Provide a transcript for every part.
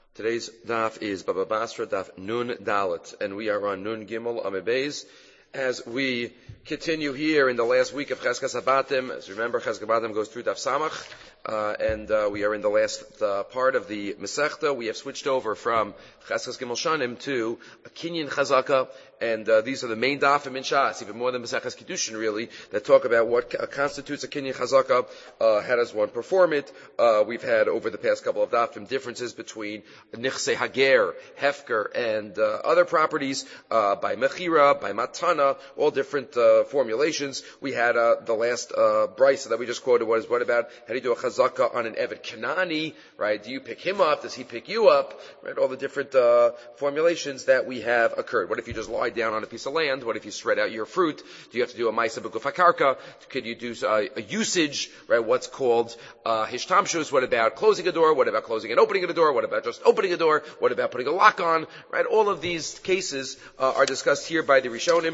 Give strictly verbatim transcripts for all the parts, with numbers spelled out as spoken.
Today's daf is Baba Basra daf Nun Dalet, and we are on Nun Gimel Amud Beis as we continue here in the last week of Cheskas Habatim. As you remember, Cheskas Habatim goes through daf Samach, uh, and uh, we are in the last uh, part of the Masechta. We have switched over from Cheskas Gimel Shanim to a Kinyan Chazaka, and uh, these are the main dafim in Shas, even more than Maseches Kiddushin really, that talk about what uh, constitutes a Kinyan Chazaka, uh, how does one perform it. Uh, we've had over the past couple of dafim differences between Nichse Hager, Hefker, and uh, other properties, uh, by Mechira, by Matana, all different uh, formulations. We had uh, the last uh, brisa that we just quoted was, what about, how do you do a Chazaka on an Evet Kanani, right? Do you pick him up? Does he pick you up? Right? All the different uh, formulations that we have occurred. What if you just lie down on a piece of land? What if you spread out your fruit? Do you have to do a Maisa B'Guf HaKarka? Could you do uh, a usage, right? What's called uh, Hishtamshus? What about closing a door? What about closing and opening a door? What about just opening a door? What about putting a lock on? Right? All of these cases uh, are discussed here by the Rishonim.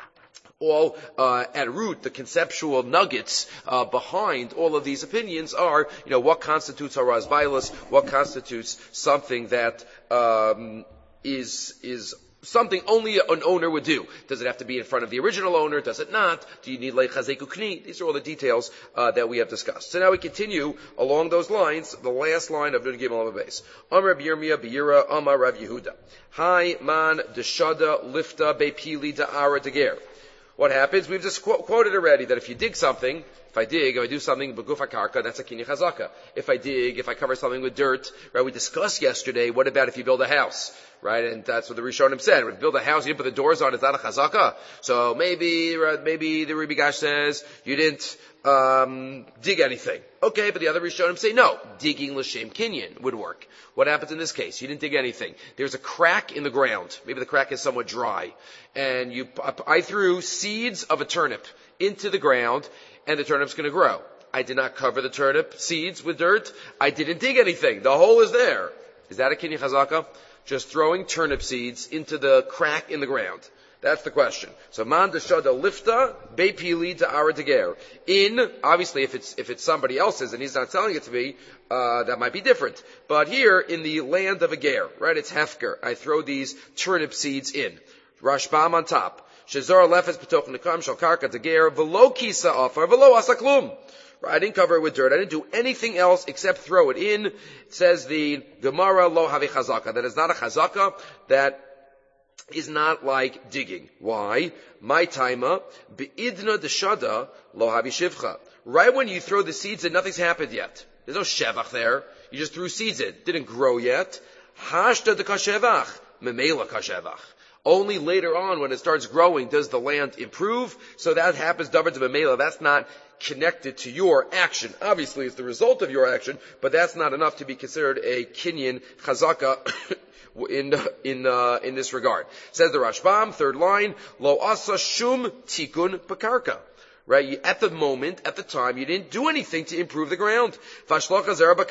All uh, at root, the conceptual nuggets uh, behind all of these opinions are, you know, what constitutes haraz bailas, what constitutes something that um, is is something only an owner would do. Does it have to be in front of the original owner? Does it not? Do you need like chazeku kni? These are all the details uh, that we have discussed. So now we continue along those lines. The last line of Nun Gimel Amud Beis. Amar Rav Yirmiyah Beira Amar Rav Yehuda. Hai man deshada lifta bepili da'ara deger. What happens? We've just qu- quoted already that if you dig something, if I dig, if I do something b'guf hakarka, that's a kinyan chazaka. If I dig, if I cover something with dirt, right? We discussed yesterday. What about if you build a house, right? And that's what the Rishonim said. If you build a house, you didn't put the doors on. It's not a chazaka. So maybe, right, maybe the Rebbe Gash says you didn't um dig anything. Okay, but the other Rishonim say no. Digging l'shem kinyan would work. What happens in this case? You didn't dig anything. There's a crack in the ground. Maybe the crack is somewhat dry. And you, I threw seeds of a turnip into the ground, and the turnip's going to grow. I did not cover the turnip seeds with dirt. I didn't dig anything. The hole is there. Is that a kinyan chazaka? Just throwing turnip seeds into the crack in the ground. That's the question. So man deshada lifta bepili da'ara deger. In, obviously if it's, if it's somebody else's and he's not selling it to me, uh, that might be different. But here in the land of a ger, right, it's hefker. I throw these turnip seeds in. Rashbam on top. Shezor lefes b'toch nekam shal karka deger v'lo kisa ofar v'lo asaklum. I didn't cover it with dirt. I didn't do anything else except throw it in. It says the Gemara lo have chazaka. That is not a chazaka. That is not like digging. Why? My taima beidna deshada lo havi shivcha. Right when you throw the seeds in, nothing's happened yet. There's no shevach there. You just threw seeds in. Didn't grow yet. Hashta de kashevach. Memela kashevach. Only later on when it starts growing does the land improve. So that happens davar de memela. That's not connected to your action. Obviously it's the result of your action, but that's not enough to be considered a kinyan chazaka in in uh, in this regard. Says the Rashbam, third line, lo asa shum tikun bakarka. Right? You, at the moment, at the time, you didn't do anything to improve the ground. It will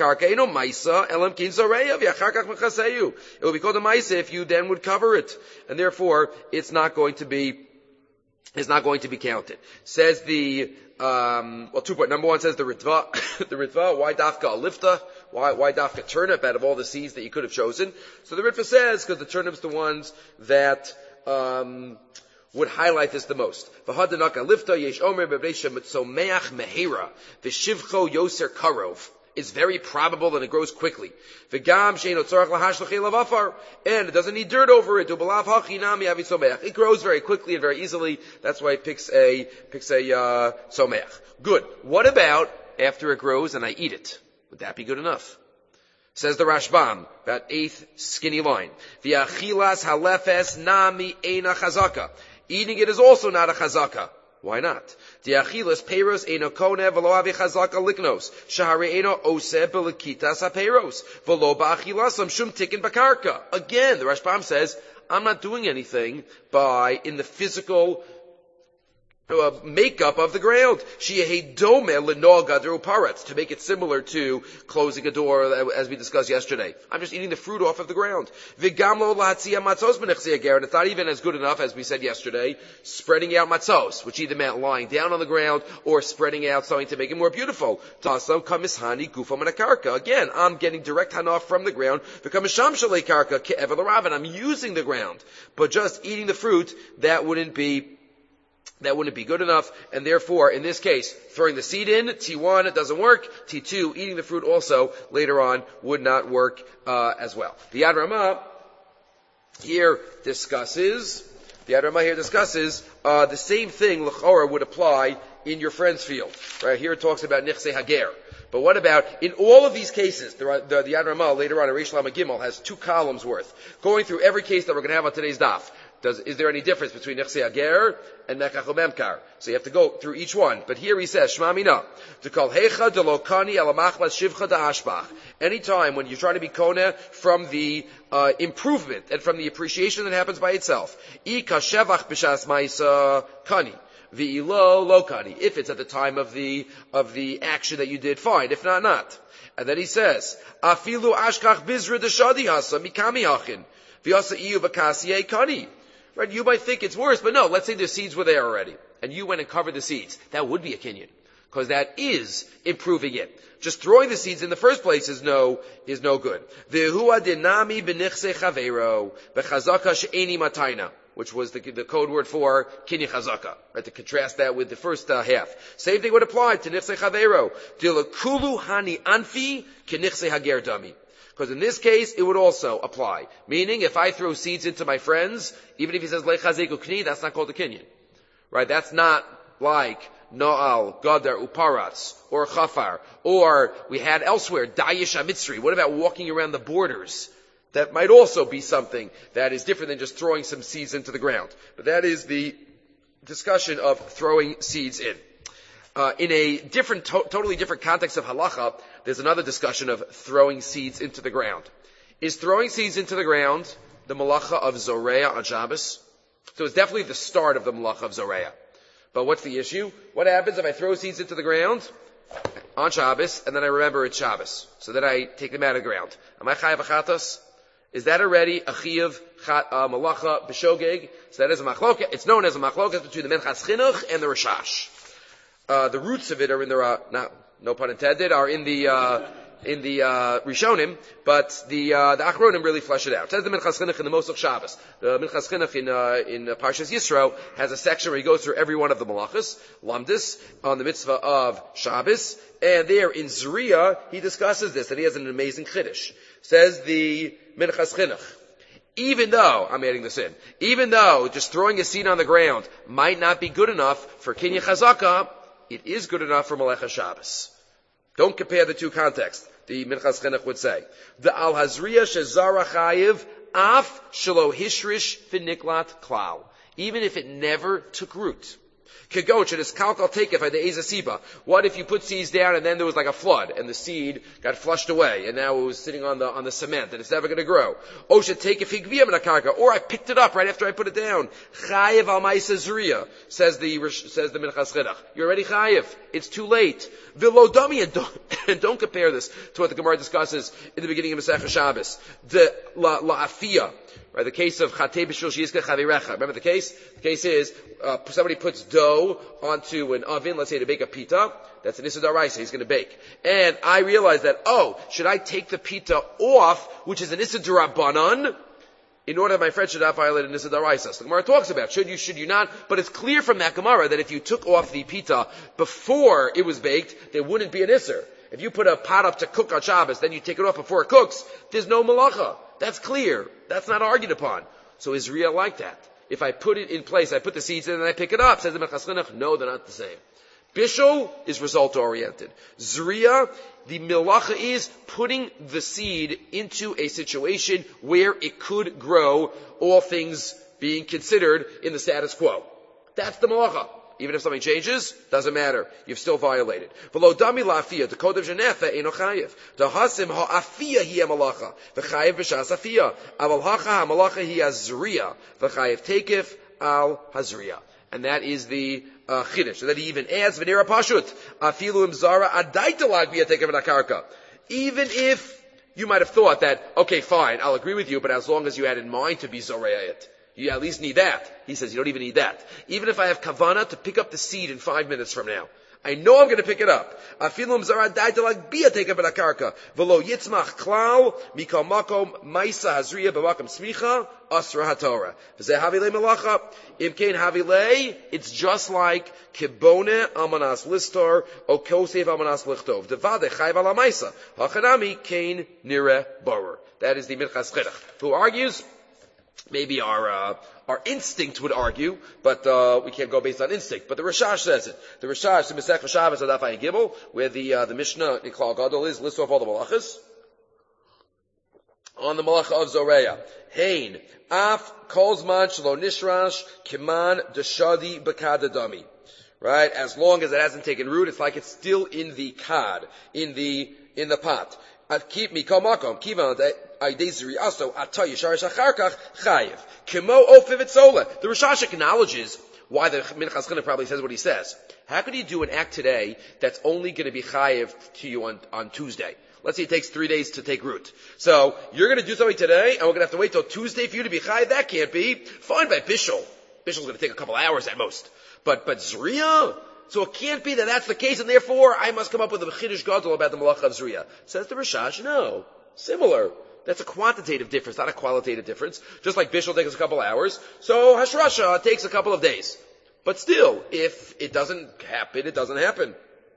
be called a maisa if you then would cover it. And therefore, it's not going to be, it's not going to be counted. Says the, um, well, two point, number one says the Ritva, the Ritva, why dafka a lifta? Why, why dafka turnip out of all the seeds that you could have chosen? So the Ritva says, because the turnip's the ones that, um, would highlight this the most. It's very probable that it grows quickly. And it doesn't need dirt over it. It grows very quickly and very easily. That's why it picks a, picks a, uh, someach. Good. What about after it grows and I eat it? Would that be good enough? Says the Rashbam, that eighth skinny line. V'achilas halefes nami eina chazaka. Eating it is also not a chazaka. Why not? Diachilas peiros eino konev v'lo avi chazaka liknos. Shahari eino oseh b'lekitas ha-peiros. V'lo ba'achilasam shum tikin bakarka. Again, the Rashbam says, I'm not doing anything by, in the physical Uh, makeup of the ground. To make it similar to closing a door, as we discussed yesterday. I'm just eating the fruit off of the ground. And it's not even as good enough, as we said yesterday, spreading out matzos, which either meant lying down on the ground or spreading out something to make it more beautiful. Again, I'm getting direct hanaf from the ground. And I'm using the ground. But just eating the fruit, that wouldn't be That wouldn't be good enough, and therefore, in this case, throwing the seed in, T one, it doesn't work. T two, eating the fruit also, later on, would not work uh, as well. The Yad Ramah here discusses, the Yad Ramah here discusses, uh, the same thing, l'chora, would apply in your friend's field. Right, here it talks about Nichse Hager. But what about, in all of these cases, the, the, the Yad Ramah, later on, Reish Lamed Gimel, has two columns worth, going through every case that we're going to have on today's daf. Does, is there any difference between Nichse Hager and Mekach Memkar? So you have to go through each one. But here he says, Shma Mina, to call Hecha de Lokani Alamachmas Shivcha da Ashbach. Anytime when you're trying to be Kona from the uh, improvement and from the appreciation that happens by itself. I Kashevach B'Shas Maisa Kani. V'ilo Lokani. If it's at the time of the, of the action that you did, fine. If not, not. And then he says, Afilu Ashkach Bizra de Shadi Hasa Mikami Achin. V'yasa Iyu B'Kasiyeh Kani. Right, you might think it's worse, but no, let's say the seeds were there already, and you went and covered the seeds. That would be a kinyan, because that is improving it. Just throwing the seeds in the first place is no, is no good. V'hua dinami b'nichse chaveiro, b'chazaka she'eni matayna, which was the, the code word for kinyan chazaka, right, to contrast that with the first uh, half. Same thing would apply to nichse chaveiro. Dilakulu hani anfi k'nichse hager dami. Because in this case, it would also apply. Meaning, if I throw seeds into my friends, even if he says, Lechazeku Kni, that's not called a kinyan. Right? That's not like Noal, Gadar, Uparatz, or Chafar, or we had elsewhere, Dayish Amitzri. What about walking around the borders? That might also be something that is different than just throwing some seeds into the ground. But that is the discussion of throwing seeds in. Uh, in a different, to- totally different context of halacha, there's another discussion of throwing seeds into the ground. Is throwing seeds into the ground the malacha of Zoreah on Shabbos? So it's definitely the start of the malacha of Zoreah. But what's the issue? What happens if I throw seeds into the ground on Shabbos, and then I remember it's Shabbos? So then I take them out of the ground. Am I chayav achatos? Is that already a chiyav uh, malacha b'shogeg? So that is a machloket. It's known as a machloket between the Minchas Chinuch and the Rashash. Uh, the roots of it are in the, uh, not, no pun intended, are in the, uh, in the, uh, Rishonim, but the, uh, the Achronim really flesh it out. It says the Minchas Chinuch in the Mosach Shabbos. The Minchas Chinuch in, uh, in uh, Parshas Yisro has a section where he goes through every one of the malachas, lamdis, on the mitzvah of Shabbos, and there in Zuriya, he discusses this, and he has an amazing chiddush. Says the Minchas Chinuch, even though, I'm adding this in, even though just throwing a seed on the ground might not be good enough for Kinyan Chazaka, it is good enough for Melecha Shabbos. Don't compare the two contexts, the Minchas Chinuch would say. The Al Hazriya Shezara Chayiv Af Shelo Hishrish V'Niklat Klal. Even if it never took root. What if you put seeds down and then there was like a flood and the seed got flushed away and now it was sitting on the on the cement and it's never going to grow? Or I picked it up right after I put it down. Chayev al ma'isa zuriya, says the says the Minchas Chinuch. You're already chayev. It's too late. Vilodami, and don't, and don't compare this to what the Gemara discusses in the beginning of Masechah Shabbos. The la la'afiyah. Right, the case of Chatei B'Shul Sheyizkeh Chavirecha. Remember the case? The case is, uh, somebody puts dough onto an oven, let's say to bake a pita. That's an Issa D'Oraisa, he's gonna bake. And I realize that, oh, should I take the pita off, which is an Issa D'Rabbanan, in order that my friend should not violate an Issa D'Oraisa? So the Gemara talks about, should you, should you not? But it's clear from that Gemara that if you took off the pita before it was baked, there wouldn't be an Isser. If you put a pot up to cook on Shabbos, then you take it off before it cooks, there's no malacha. That's clear. That's not argued upon. So is Riyah like that? If I put it in place, I put the seeds in and I pick it up, says the Minchas Chinuch, no, they're not the same. Bishul is result-oriented. Zriya, the milacha is putting the seed into a situation where it could grow, all things being considered in the status quo. That's the malacha. Even if something changes, doesn't matter. You've still violated. V'lo dami la'afiyah, the code of Genefa, eino chayiv. The hasim ha'afiyah hi ha'malacha. V'chayiv b'shas afiyah. Aval hacha ha'malacha hi ha'zriya. V'chayiv tekif al ha'zriya. And that is the uh, chiddush. So that he even adds v'nira pashut afilu im zara adaitalag b'yatekev akarka. Even if you might have thought that, okay, fine, I'll agree with you, but as long as you had in mind to be zoraya it, you at least need that. He says you don't even need that. Even if I have kavana to pick up the seed in five minutes from now, I know I'm going to pick it up. Afilum zara daita like bia take up an akarka. Velo yitzmach klal mikal makom maisa hazriya b'makam smicha asra haTorah. V'zeh havile melacha. Im kein havile, it's just like kibone amanas listor o kosev amanas lichtov. Devade chayv ala maisa. Hachanami kein nire borer. That is the Minchas Chinuch, who argues. Maybe our uh, our instinct would argue, but uh, we can't go based on instinct. But the Rashash says it. The Rashash, the Masech Shabbos Adaf Ayin Gimel, where the uh, the Mishnah in Klal Gadol is, lists off all the malachas on the malacha of Zoreya. Hein af kolzman shelo nishrash kiman deshadi bekadadami. Right, as long as it hasn't taken root, it's like it's still in the kad, in the in the pot. Keep me kol makom kivan. The Rashash acknowledges why the Minchas Chinuch probably says what he says. How could you do an act today that's only going to be chayiv to you on, on Tuesday? Let's say it takes three days to take root. So, you're going to do something today, and we're going to have to wait till Tuesday for you to be chayiv? That can't be. Fine by Bishul. Bishul's going to take a couple hours at most. But, but Zriya? So it can't be that that's the case, and therefore I must come up with a chiddush gadol about the malacha of Zriya. Says the Rashash, no. Similar. That's a quantitative difference, not a qualitative difference. Just like Bishul takes a couple hours, so Hashrasha takes a couple of days. But still, if it doesn't happen, it doesn't happen.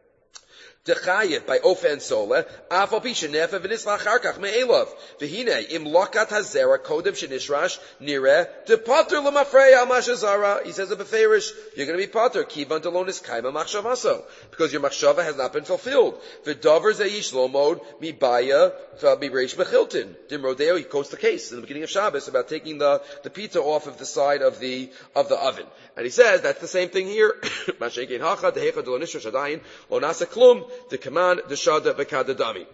Dechayev by Ofen Sole, Afal Pisha Nefe V'Nisla Charkach Me'elav. V'hine, Im Lokat Hazera Kodem Shenishrash Nire, De Potter L'Mafrei Al Mashazara. He says a Beferish, you're going to be Potter, Kivan Delonis Kaima Machshavaso. Because your Machshava has not been fulfilled. V'Dover Zeish Lomod, Mibaya, Mireish Mechilton. Dim Rodeo, he quotes the case in the beginning of Shabbos about taking the, the pizza off of the side of the, of the oven. And he says, that's the same thing here. Mashenkein Hacha, Dehecha Delonishrash Adayin, Lo Nasa Klum, the command, the shada, bekadadami.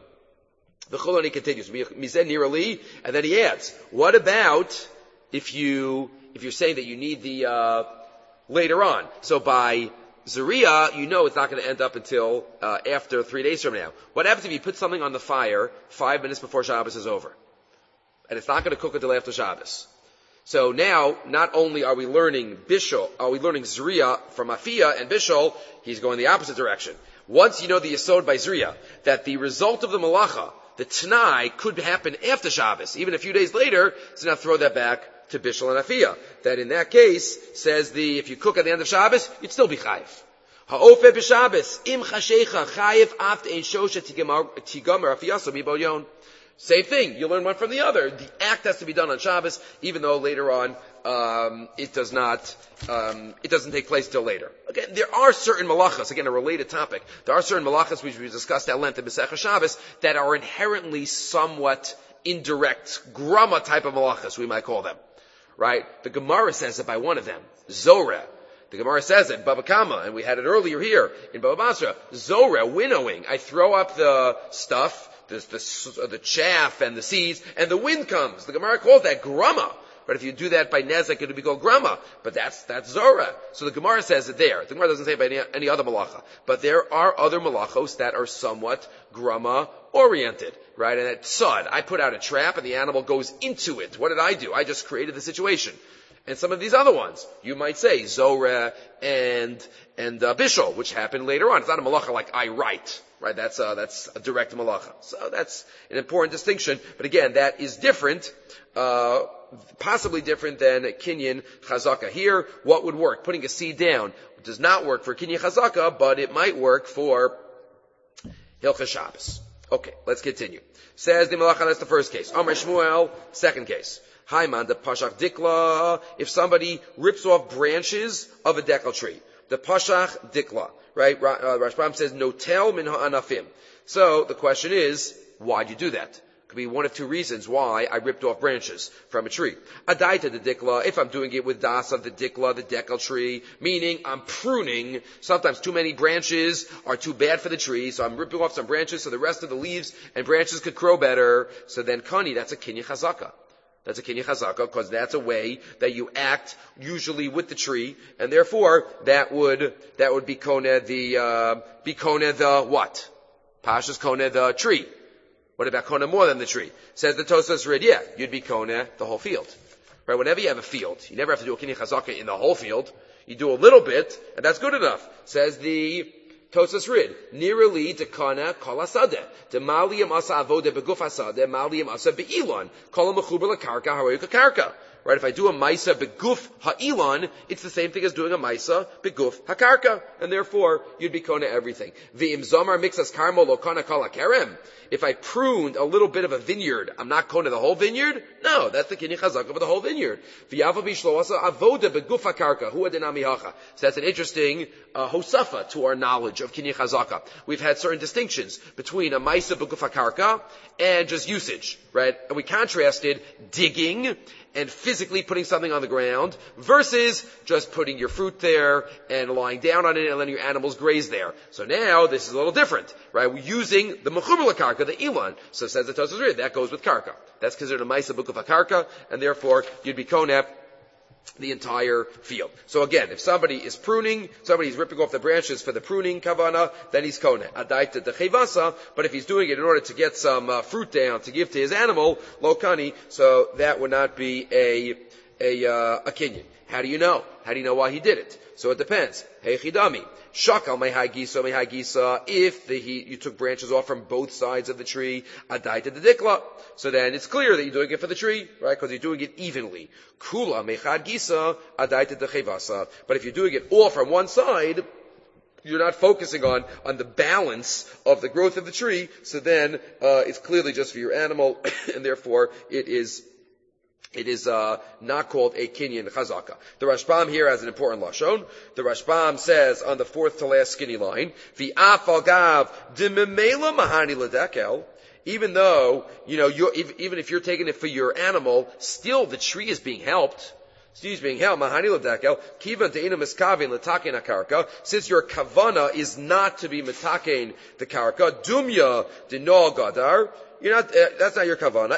The Choloni continues, mizen nirali, and then he adds, what about if you, if you're saying that you need the, uh, later on? So by Zariya, you know it's not going to end up until, uh, after three days from now. What happens if you put something on the fire five minutes before Shabbos is over? And it's not going to cook until after Shabbos. So now, not only are we learning Bishul, are we learning Zriya from Afia and Bishul, he's going the opposite direction. Once you know the Yesod by Zriya, that the result of the Malacha, the Tanai, could happen after Shabbos, even a few days later, so now throw that back to Bishul and Afia. That in that case, says the, if you cook at the end of Shabbos, you'd still be chayiv. Ha'ofeh b'Shabbos, im chashecha chayiv aft ein shosha tigamer afiyaso miboyon. Same thing. You learn one from the other. The act has to be done on Shabbos, even though later on um, it does not. Um, it doesn't take place till later. Again, there are certain malachas. Again, a related topic. There are certain malachas which we discussed at length in Masechah Shabbos that are inherently somewhat indirect, grama type of malachas, we might call them. Right? The Gemara says it by one of them, Zoreh. The Gemara says it, Baba Kama, and we had it earlier here in Baba Basra. Zoreh, winnowing. I throw up the stuff. The, the, the chaff and the seeds, and the wind comes. The Gemara calls that grama. But if you do that by nezek, it would be called grama. But that's, that's Zorah. So the Gemara says it there. The Gemara doesn't say it by any, any other malacha. But there are other malachos that are somewhat grama oriented. Right? And at tzad, I put out a trap and the animal goes into it. What did I do? I just created the situation. And some of these other ones, you might say Zorah and, and uh, Bishul, which happened later on. It's not a malacha like I write. Right, that's uh, that's a direct malacha. So that's an important distinction. But again, that is different, uh, possibly different than kinyan chazaka. Here, what would work? Putting a seed down does not work for kinyan chazaka, but it might work for hilchas Shabbos. Okay, let's continue. Says the malacha, that's the first case. Amar Shmuel, second case. Haiman the pashach dikla. If somebody rips off branches of a dekel tree, the pashach dikla. Right? Uh, Rashbam says, notel min ha'anafim. So, the question is, why'd you do that? Could be one of two reasons why I ripped off branches from a tree. Adaita the dikla, if I'm doing it with das of the dikla, the dekel tree, meaning I'm pruning, sometimes too many branches are too bad for the tree, so I'm ripping off some branches so the rest of the leaves and branches could grow better. So then kani, that's a kinyan chazaka. That's a kinyan chazaka, because that's a way that you act usually with the tree, and therefore that would that would be koneh the uh, be koneh the what? Pasha's koneh the tree. What about koneh more than the tree? Says the Tosfos Rid, yeah, you'd be koneh the whole field. Right? Whenever you have a field, you never have to do a kinyan chazaka in the whole field. You do a little bit, and that's good enough. Says the Tosfos Rid, Nirali dekana kol hasadeh, demaliyam asa avodah beguf hasadeh, maliyam asa beilon, kol mechuber lakarka haroyuk karka. Right? If I do a maisa beguf ha'ilon, it's the same thing as doing a maisa beguf hakarka, and therefore you'd be kona everything. V'im zomar mixas karmo lo kana kol hakerem. If I pruned a little bit of a vineyard, I'm not kona the whole vineyard? No, that's the kinyan chazaka for the whole vineyard. V'yava bishlo asa avoda beguf hakarka, huwa denami hacha. So that's an interesting uh, hosafa to our knowledge of kinyan chazaka. We've had certain distinctions between a maisa beguf hakarka and just usage, right? And we contrasted digging and physically putting something on the ground versus just putting your fruit there and lying down on it and letting your animals graze there. So now this is a little different, right? We're using the mechuber karka, the ilan. So says the Tosfos Rid, that goes with karka. That's considered a maisa bukuf karka, and therefore you'd be koneh the entire field. So again, if somebody is pruning, somebody's ripping off the branches for the pruning kavana, then he's koneh. Adaita dechevasa, but if he's doing it in order to get some uh, fruit down to give to his animal, lo kani, so that would not be a a uh, a kinyan. How do you know? How do you know why he did it? So it depends. Hey chidami. Shakal mehai gisa mehai gisa. If the, he, you took branches off from both sides of the tree, adaita the dikla. So then it's clear that you're doing it for the tree, right? Because you're doing it evenly. Kula mechad gisa adaita the chevasa. But if you're doing it all from one side, you're not focusing on, on the balance of the growth of the tree. So then uh, it's clearly just for your animal, and therefore it is It is uh, not called a kinyan chazaka. The Rashbam here has an important lashon. The Rashbam says on the fourth to last skinny line, "V'afal gav dememela mahani ledekel." Even though you know, you're, even if you're taking it for your animal, still the tree is being helped. Tree is being helped. Mahani ledekel kivan de'ina miskavin letaken akarka. Since your kavana is not to be metaken the karka, dumya dino gadar. You're not, uh, that's not your kavana.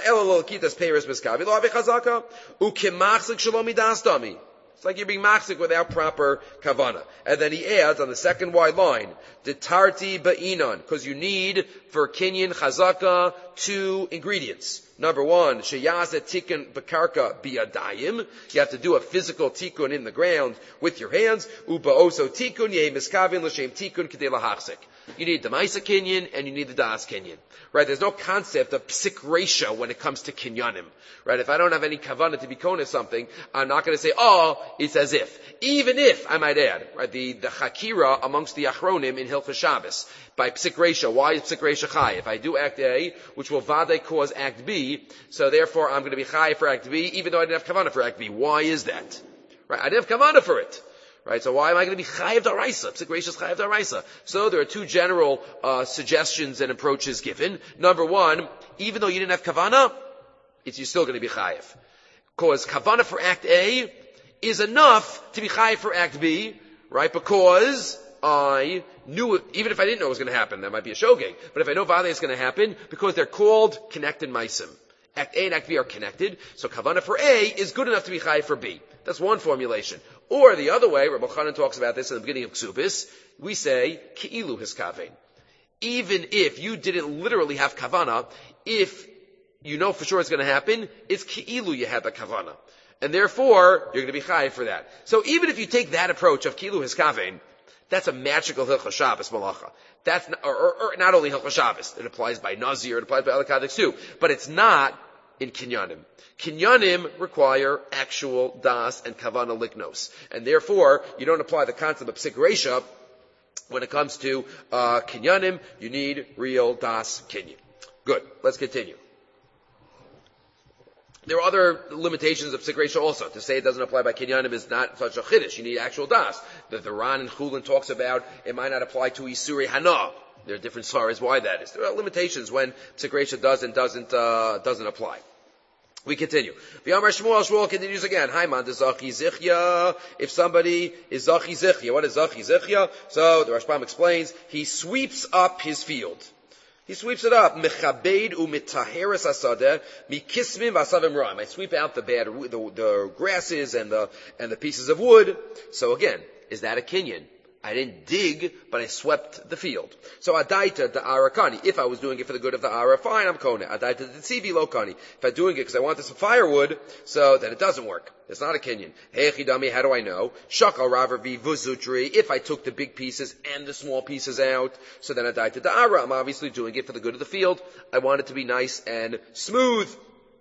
It's like you're being machzik without proper kavana. And then he adds on the second wide line, detarti ba'inon, because you need for kinyan chazaka two ingredients. Number one, sheyazet tikkun bekarka biyadayim. You have to do a physical tikkun in the ground with your hands. Uba oso tikkun yeh miskavin l'shem tikkun k'dei lahachzik. You need the Maisa Kinyan and you need the Das Kinyan. Right? There's no concept of psik resha when it comes to Kinyanim. Right? If I don't have any kavanah to be koneh something, I'm not going to say, oh, it's as if. Even if, I might add, right, the, the Chakira amongst the Achronim in Hilchos Shabbos, by psik resha. Why is psik resha chai? If I do act A, which will vade cause act B, so therefore I'm going to be chai for act B, even though I didn't have kavanah for act B. Why is that? Right? I didn't have kavanah for it. Right, so why am I going to be chayiv daraisa? Psik resha is chayiv daraisa. So there are two general uh, suggestions and approaches given. Number one, even though you didn't have kavana, it's you're still going to be chayiv, because kavana for act A is enough to be chayiv for act B, right? Because I knew it, even if I didn't know it was going to happen, that might be a shogeg. But if I know vade is going to happen, because they're called connected maisim. Act A and Act B are connected, so kavana for A is good enough to be chayiv for B. That's one formulation. Or the other way, Rabbi Chanan talks about this in the beginning of Ksubis, we say, ki'ilu hiskavein. Even if you didn't literally have kavana, if you know for sure it's going to happen, it's ki'ilu you had the kavana. And therefore, you're going to be chayiv for that. So even if you take that approach of ki'ilu hiskavein, that's a magical Hilchos Shabbos malacha. That's not, or, or, or not only Hilchos Shabbos, it applies by Nazir, it applies by other Kaddeks too, but it's not in Kinyanim. Kinyanim require actual das and kavana liknos, and therefore you don't apply the concept of psik resha when it comes to uh, Kinyanim. You need real das kinyan. Good. Let's continue. There are other limitations of psik resha also. To say it doesn't apply by Kinyanim is not such a chiddush. You need actual das. The, the Ran and Chulin talks about it might not apply to Isurei Hana. There are different stories why that is. There are limitations when psik resha does and doesn't uh, doesn't apply. We continue. V'amar Shmuel, Shmuel continues again. Haiman de Zachi Zichya. If somebody is Zachi Zichya, what is Zachi Zichya? So the Rashbam explains, he sweeps up his field. He sweeps it up. Mechabed umitaheres asadeh mikismim v'asavim ra'im. I sweep out the bad, the, the grasses and the and the pieces of wood. So again, is that a kinyan? I didn't dig, but I swept the field. So adaita the arakani. If I was doing it for the good of the ara, fine, I'm kona. Adaita the tzivi lo kani. If I'm doing it because I wanted some firewood, so then it doesn't work. It's not a kinyan. Hey chidami, how do I know? Shakal raver vi vuzutri. If I took the big pieces and the small pieces out, so then adaita the ara. I'm obviously doing it for the good of the field. I want it to be nice and smooth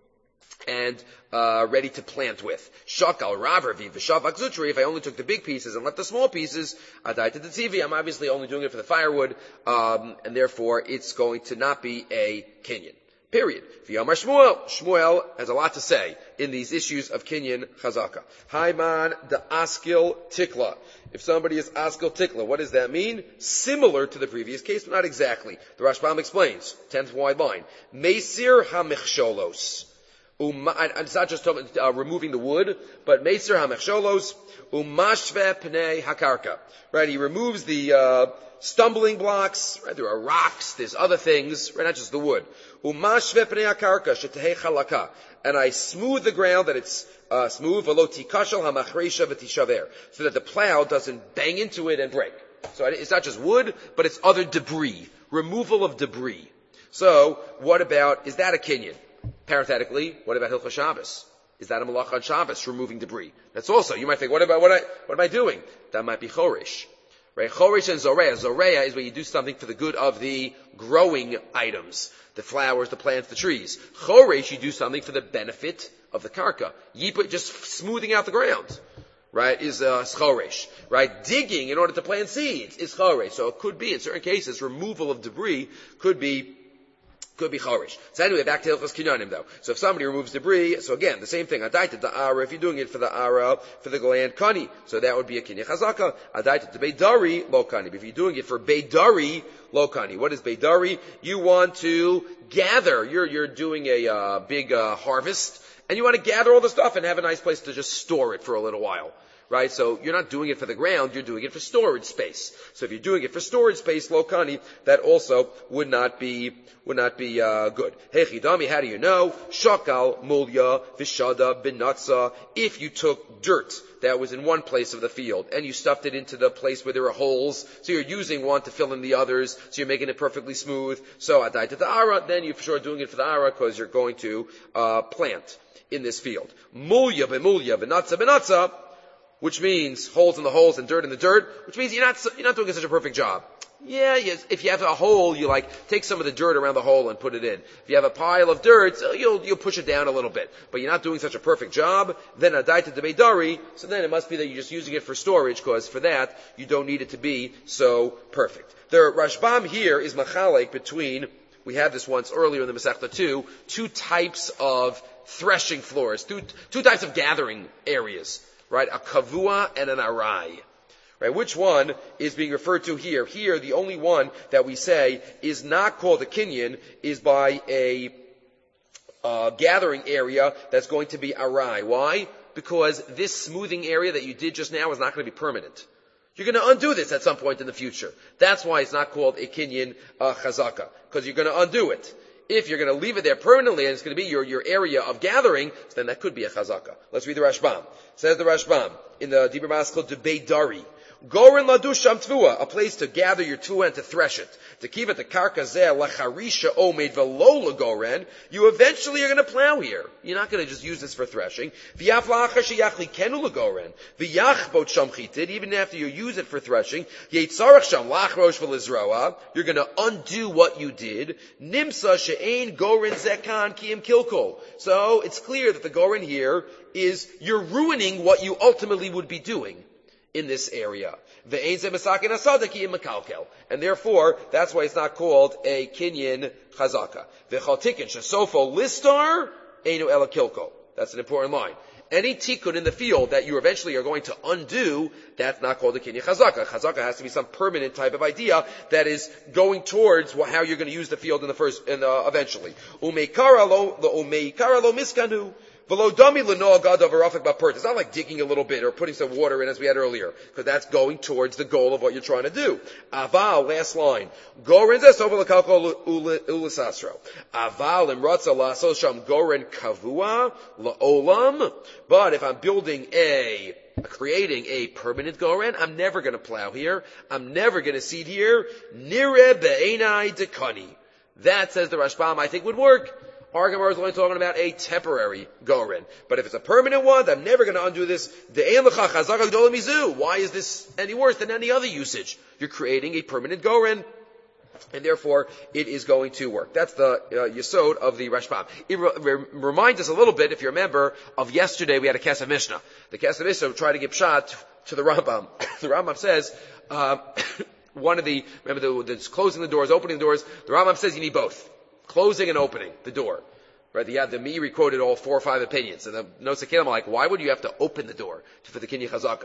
and uh ready to plant with. Shakal raver vi v'shavak zutri. If I only took the big pieces and left the small pieces, adaita the tzivi. I'm obviously only doing it for the firewood, um, and therefore it's going to not be a kinyan. Period. V'yamar Shmuel. Shmuel has a lot to say in these issues of kinyan chazaka. Haiman the askil tikla. If somebody is askil tikla, what does that mean? Similar to the previous case, but not exactly. The Rashbam explains, tenth wide line. Meisir hamichsholos. Um, and it's not just talking, uh, removing the wood, but meisir hamechsholos umashve pnei hakarka. Right, he removes the uh, stumbling blocks. Right, there are rocks, there's other things. Right, not just the wood. Umashve pnei hakarka shetehei chalaka, and I smooth the ground that it's uh, smooth. V'lo tikashal hamachresha v'tishaver, so that the plow doesn't bang into it and break. So it's not just wood, but it's other debris, removal of debris. So what about, is that a kinyan? Parenthetically, what about Hilchos Shabbos? Is that a malach on Shabbos, removing debris? That's also, you might think, what about, what, I, what am I doing? That might be chorish. Right? Chorish and zoreya. Zoreya is where you do something for the good of the growing items. The flowers, the plants, the trees. Chorish, you do something for the benefit of the karka. Yipa, just smoothing out the ground. Right, is, uh, chorish. Right? Digging in order to plant seeds is chorish. So it could be, in certain cases, removal of debris could be Could be chorish. So anyway, back to Hilchos Kinyanim though. So if somebody removes debris, so again, the same thing. Adaita the ara, if you're doing it for the ara, for the gland kani, so that would be a kinyan chazaka. Adaita the beidari lo kani. But if you're doing it for beidari lo kani, what is beidari? You want to gather. You're you're doing a uh, big uh, harvest, and you want to gather all the stuff and have a nice place to just store it for a little while. Right? So you're not doing it for the ground, you're doing it for storage space. So if you're doing it for storage space, lo kani, that also would not be, would not be, uh, good. Hey chidami, how do you know? Shakal, mulya, vishada, binatza. If you took dirt that was in one place of the field and you stuffed it into the place where there are holes, so you're using one to fill in the others, so you're making it perfectly smooth. So adaita the ara, then you're for sure doing it for the ara because you're going to, uh, plant in this field. Mulya, b'mulya, binatza, binatza. Which means holes in the holes and dirt in the dirt, which means you're not, you're not doing such a perfect job. Yeah, yes, if you have a hole, you like, take some of the dirt around the hole and put it in. If you have a pile of dirt, you'll, you'll push it down a little bit. But you're not doing such a perfect job, then adaita de beidari, so then it must be that you're just using it for storage, because for that, you don't need it to be so perfect. The Rashbam here is machalek between, we had this once earlier in the Masechta too, two types of threshing floors, two, two types of gathering areas. Right, a kavua and an arai. Right, which one is being referred to here? Here, the only one that we say is not called a kinyan is by a uh, gathering area that's going to be arai. Why? Because this smoothing area that you did just now is not going to be permanent. You're going to undo this at some point in the future. That's why it's not called a kinyan uh, chazaka, because you're going to undo it. If you're going to leave it there permanently and it's going to be your, your area of gathering, then that could be a chazaka. Let's read the Rashbam. Says the Rashbam in the Dibur Maskil to Beidari. Goren ladusham tvua, a place to gather your tvua and to thresh it. To keep it the karkazeh lacharisha omed velo lagoren, you eventually are going to plow here. You're not going to just use this for threshing. V'yaf la'achar sheyachli kenu lagoren. V'yachbot sham chitid, even after you use it for threshing, yetzarach sham lachrosh v'lizroa, you're going to undo what you did. Nimsa she'ein goren zekan kiyim kilkol. So it's clear that the goren here is you're ruining what you ultimately would be doing in this area. And therefore, that's why it's not called a kinyan chazaka. That's an important line. Any tikkun in the field that you eventually are going to undo, that's not called a kinyan chazaka. Chazaka has to be some permanent type of idea that is going towards how you're going to use the field in the first, in the, eventually. Umeikara lo, the umeikara lo miskanu. Velodami lenoa gadol v'rafik bapert. It's not like digging a little bit or putting some water in as we had earlier, because that's going towards the goal of what you're trying to do. Aval, last line. Goren zes over l'kalko u'lisasro. Aval imratza lasos sham goren kavua la'olam. But if I'm building a, creating a permanent goren, I'm never going to plow here. I'm never going to seed here. Nire be'enai dekani. That, says the Rashbam, I think would work. Our Gemara is only talking about a temporary goren. But if it's a permanent one, I'm never going to undo this. Why is this any worse than any other usage? You're creating a permanent goren, and therefore it is going to work. That's the uh, yesod of the Rashbam. It re- re- reminds us a little bit, if you remember, of yesterday we had a Kesef Mishnah. The Kesef Mishnah tried to give pshat to the Rambam. The Rambam says, uh, one of the, remember the, the closing the doors, opening the doors, the Rambam says you need both. Closing and opening the door. Right? The, the Meiri quoted all four or five opinions. And the Notes of Kelim are like, why would you have to open the door for the Kinyan Chazaka?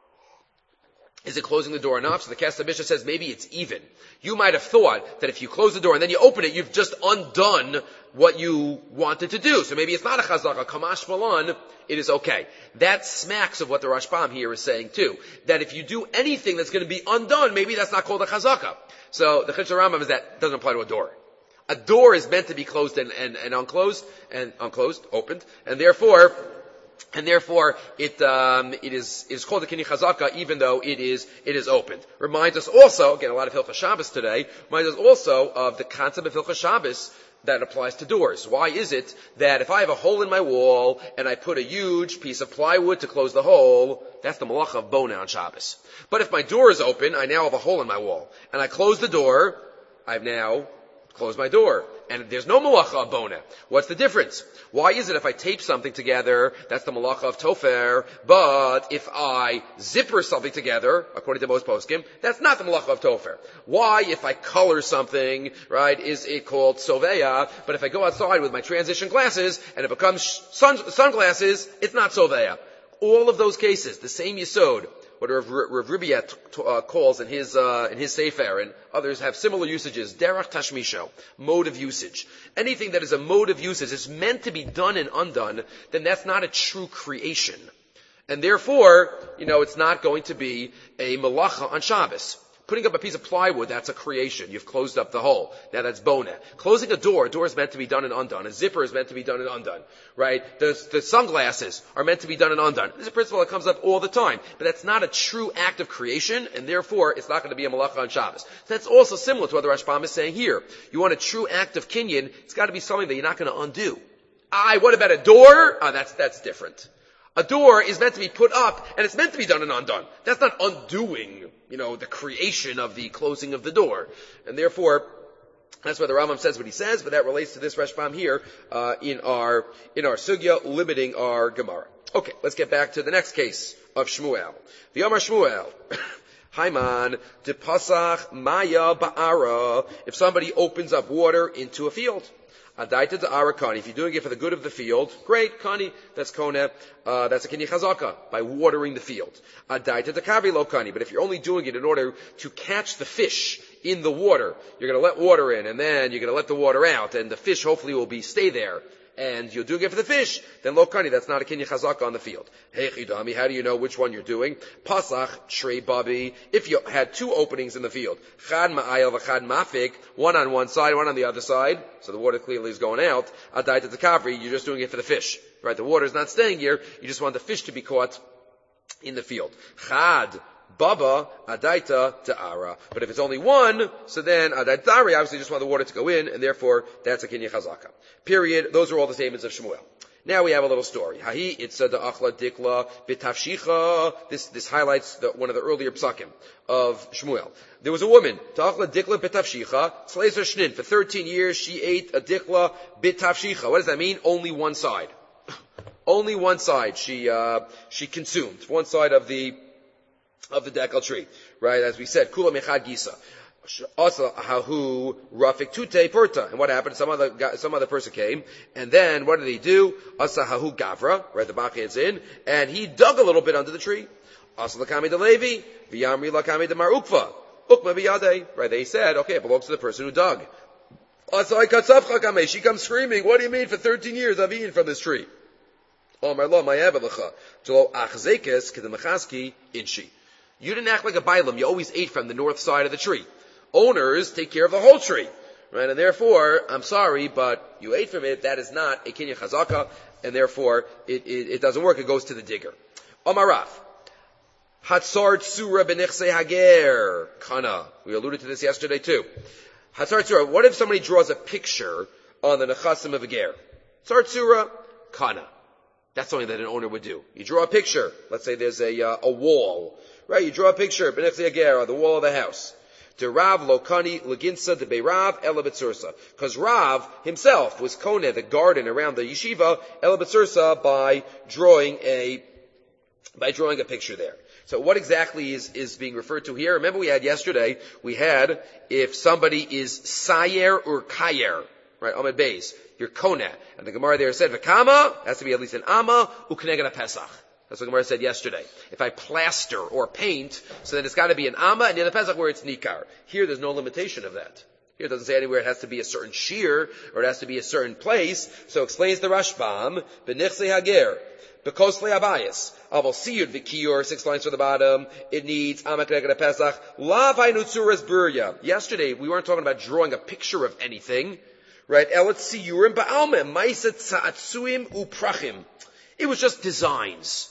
Is it closing the door enough? So the Kesef Mishnah says maybe it's even. You might have thought that if you close the door and then you open it, you've just undone what you wanted to do. So maybe it's not a Chazaka. Kamash Malan, it is okay. That smacks of what the Rashbam here is saying too. That if you do anything that's going to be undone, maybe that's not called a Chazaka. So the Chiddush Rambam is that doesn't apply to a door. A door is meant to be closed and, and, and unclosed, and unclosed, opened, and therefore, and therefore, it, um, it is, it is called a Kinyan Chazaka, even though it is, it is opened. Reminds us also, again, a lot of Hilchos Shabbos today, reminds us also of the concept of Hilchos Shabbos that applies to doors. Why is it that if I have a hole in my wall, and I put a huge piece of plywood to close the hole, that's the malacha of bona on Shabbos. But if my door is open, I now have a hole in my wall, and I close the door, I've now close my door. And there's no malacha of bona. What's the difference? Why is it if I tape something together, that's the malacha of tofer, but if I zipper something together, according to most poskim, that's not the malacha of tofer? Why, if I color something, right, is it called soveya, but if I go outside with my transition glasses, and it becomes sun, sunglasses, it's not soveya? All of those cases, the same yesod, what Rav, Rav Ribiat uh, calls in his uh, in his Sefer, and others have similar usages. Derech tashmisho, mode of usage. Anything that is a mode of usage is meant to be done and undone, then that's not a true creation, and therefore, you know, it's not going to be a malacha on Shabbos. Putting up a piece of plywood, that's a creation. You've closed up the hole. Now that's bona. Closing a door, a door is meant to be done and undone. A zipper is meant to be done and undone. Right? The, the sunglasses are meant to be done and undone. This is a principle that comes up all the time. But that's not a true act of creation, and therefore it's not going to be a malacha on Shabbos. That's also similar to what the Rashbam is saying here. You want a true act of kinyan, it's got to be something that you're not going to undo. I, what about a door? Ah, that's, that's different. A door is meant to be put up, and it's meant to be done and undone. That's not undoing, you know, the creation of the closing of the door. And therefore, that's why the Rambam says what he says, but that relates to this Rashbam here, uh, in our, in our sugya, limiting our Gemara. Okay, let's get back to the next case of Shmuel. The Amar Shmuel. Haiman, de pasach maya ba'ara. If somebody opens up water into a field. Adaita da'ara kani. If you're doing it for the good of the field, great, kani. That's kone, uh, that's a kinyan chazaka, by watering the field. Adaita da'kavi lo kani. But if you're only doing it in order to catch the fish in the water, you're gonna let water in, and then you're gonna let the water out, and the fish hopefully will be, stay there. And you're doing it for the fish, then lo kani, that's not a kinyan chazaka on the field. Hey chidami, how do you know which one you're doing? Pasach, shrei babi, if you had two openings in the field, chad ma'ayel v'chad mafik, one on one side, one on the other side, so the water clearly is going out, adaita t'kavri, you're just doing it for the fish. Right, the water is not staying here, you just want the fish to be caught in the field. Chad, Baba, Adaita, Ta'ara. But if it's only one, so then Adaita Ta'ara, obviously just want the water to go in, and therefore that's a kinyan chazaka. Period. Those are all the statements of Shmuel. Now we have a little story. Hahi itza da'achla dikla b'tafshicha. This, this highlights the, one of the earlier psakim of Shmuel. There was a woman, ta'achla dikla b'tafshicha, slazer shnin. For thirteen years she ate a dikla b'tafshicha. What does that mean? Only one side. Only one side she, uh, she consumed. One side of the, of the dekel tree. Right? As we said, kula mechad gisa. Also, hahu rafik tute purta. And what happened? Some other guy, some other person came, and then what did he do? Asa hahu gavra, right? The bachid's in, and he dug a little bit under the tree. Asa lakami de Levi, v'yamri lakami de Mar Ukva, ukma biyade. Right? They said, okay, it belongs to the person who dug. Asa katzavcha kamei. She comes screaming. What do you mean? For thirteen years I've eaten from this tree. Omar lo ma'yevelecha. Jelo achzekes kedemechaski inshi. You didn't act like a bailam. You always ate from the north side of the tree. Owners take care of the whole tree. Right? And therefore, I'm sorry, but you ate from it. That is not a kinyan chazaka. And therefore, it, it, it doesn't work. It goes to the digger. Omar Rav. Hatzar tsura b'nichsei hager. Kana. We alluded to this yesterday too. Hatzar tsura. What if somebody draws a picture on the nechasim of a ger? Hatzar tsura. Kana. That's something that an owner would do. You draw a picture. Let's say there's a, uh, a wall. Right? You draw a picture. B'nichsei hager. On the wall of the house. To Rav Lokani Laginsa de Beirav Elabetsursa. Because Rav himself was Koneh, the garden around the yeshiva, Elabetsursa, by drawing a, by drawing a picture there. So what exactly is, is being referred to here? Remember we had yesterday, we had, if somebody is Sayer or Kayer, right, Ahmed Beis, you're Koneh. And the Gemara there said, V'kama, has to be at least an Amma, U'kneged Pesach. That's what the Gemara said yesterday. If I plaster or paint, so then it's got to be an Amma, and in the Pesach where it's Nikar. Here there's no limitation of that. Here it doesn't say anywhere it has to be a certain shear, or it has to be a certain place. So explains the Rashbam, B'nichsei Hager, B'kosle Abayis, Aval Siyud V'kiyor, six lines from the bottom, it needs Amma Kneged Pesach, Lavai Nutzuras Burya. Yesterday we weren't talking about drawing a picture of anything, right? Elat Siyurim Ba'alme, Maisa Tzatsuim Uprachim. It was just designs.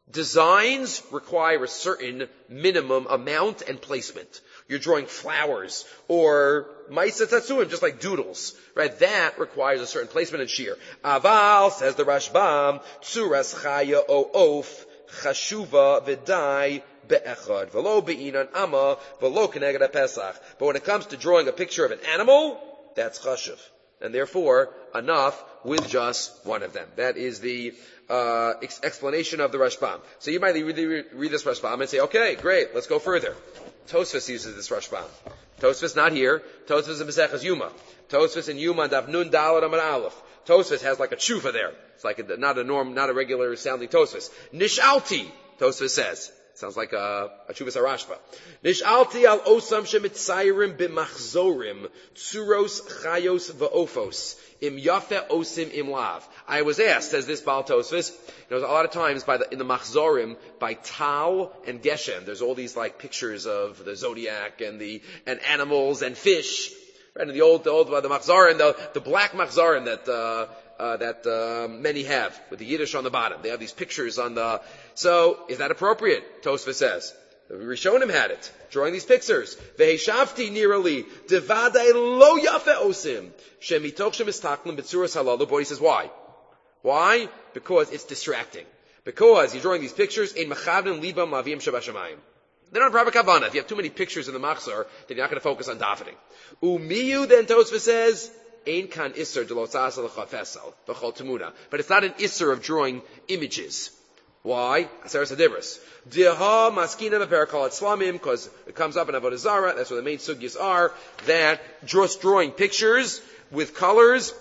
Designs require a certain minimum amount and placement. You're drawing flowers or maisa tatsuim, just like doodles, right? That requires a certain placement and shear. Aval, says the Rashbam, tsuras chaya o oaf, chashuva v'dai be'echad, v'lo be'inan amma, v'lo keneged pesach. But when it comes to drawing a picture of an animal, that's chashuv. And therefore, enough with just one of them. That is the uh, ex- explanation of the Rashbam. So you might read, read this Rashbam and say, okay, great, let's go further. Tosfos uses this Rashbam. Tosfos not here. Tosfos in Maseches Yuma. Tosfos in Yuma and Daf Nun Daled Amud Aleph. Tosfos has like a tshuva there. It's like a, not a norm, not a regular sounding Tosfos. Nishalti, Tosfos says. Sounds like a, a Chuvas Arashva. Nishalti al osam shemitzayrim b'machzorim tzuros chayos v'ofos im yafe osim im lav. I was asked, says this Baal Tosfos, you know, a lot of times by the, in the machzorim, by Tal and Geshem, there's all these like pictures of the zodiac and the, and animals and fish. Right? And the old, the old, the machzorim, the, the black machzorim that, uh, Uh, that uh, many have, with the Yiddish on the bottom. They have these pictures on the... So, is that appropriate? Tosfos says. The Rishonim had it, drawing these pictures. Veheshavti nirali, devadai lo yafe osim, shemitoch shemistaklim betzuras halalu. But he says, why? Why? Because it's distracting. Because you're drawing these pictures, in machavim libam lavim shabashamayim. They're not proper kavanah. If you have too many pictures in the machzor, then you're not going to focus on davening. Umiyu, then Tosfos says, Ein kan isser de lotzasa l'chafesel v'chol temuna, but it's not an isser of drawing images. Why? Aseres hadibros. Diha maskina b'perakol slamim, because it comes up in Avodah Zarah. That's where the main sugyas are. That just drawing pictures with colors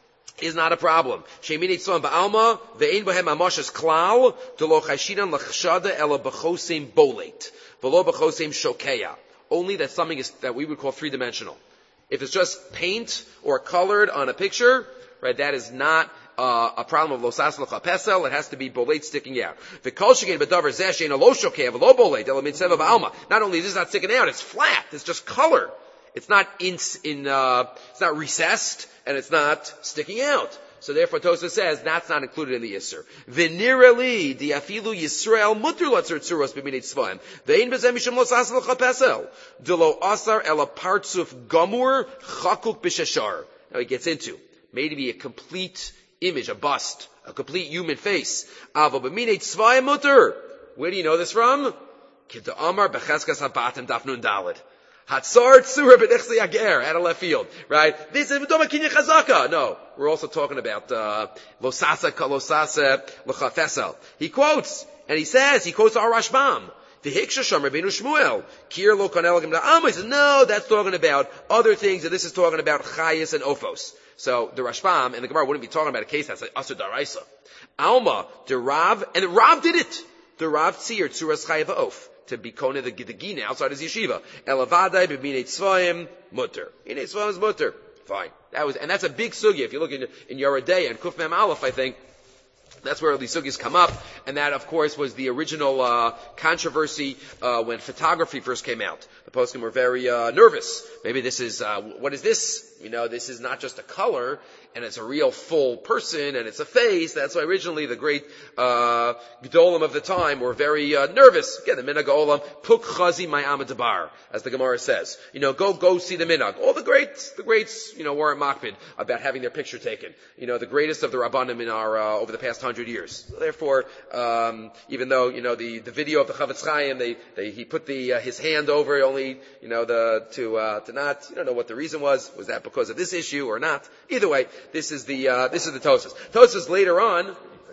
is not a problem. Shemin etzlam ba'alma ve'ein bohem amashas klal delo chashinan l'chshada ela b'choseim bolet v'lo b'choseim shokeya. Only that something is that we would call three dimensional. If it's just paint or colored on a picture, right, that is not uh, a problem of losas l'chapesel. It has to be bolate sticking out. Not only is this not sticking out, it's flat. It's just color. It's not in, in uh, it's not recessed and it's not sticking out. So therefore, Tosfos says that's not included in the Yisr. V'nirali diafilu Yisrael mutter latzer tzuros b'minei tzvaim. Ve'in b'zeh mishum losas l'chapesel. D'lo asar ela partzuf gamur chakuk b'shashar. Now he gets into maybe a complete image, a bust, a complete human face. Avo b'minei tzvaim mutter. Where do you know this from? Kivta Amar b'cheskas habatim daf nun daled. Hatzar tzura b'nechsei ager, out of left field, right? This is v'doma kinyan chazaka. No, we're also talking about uh, losasa kalosasa l'chafesel. He quotes, and he says, he quotes our Rashbam. V'hiksha sham Rabbeinu Shmuel, kir lo kanel gim da'am. He says, no, that's talking about other things, and this is talking about chayis and ophos. So the Rashbam and the Gemara wouldn't be talking about a case that's like asur daraisa. Alma, the Rav, and the Rav did it. The Rav tzir tzuras chayav ha'of. To be kone the, the gina outside his yeshiva. Elavadai b'minei tzvaim mutter. Minei tzvaim is mutter. Fine. That was, and that's a big sugya. If you look in, in Yoredei and Kuf Mem Aleph, I think, That's where these sugis come up, and that, of course, was the original uh, controversy uh, when photography first came out. The poskim were very uh, nervous. Maybe this is, uh, what is this? You know, this is not just a color, and it's a real full person, and it's a face. That's why originally the great uh, Gedolim of the time were very uh, nervous. Again, the Minhag Olam, Puk Chazi My Amadabar, as the Gemara says. You know, go go see the Minhag. All the greats, the greats, you know, were at Makpid about having their picture taken. You know, the greatest of the Rabbanim in our uh, over the past hundred years. So therefore, um, even though you know the, the video of the Chavetz Chaim, they, they he put the uh, his hand over only, you know, the to uh, to not. You don't know what the reason was. Was that because of this issue or not? Either way, this is the uh, this is the Tosfos. Tosfos later on.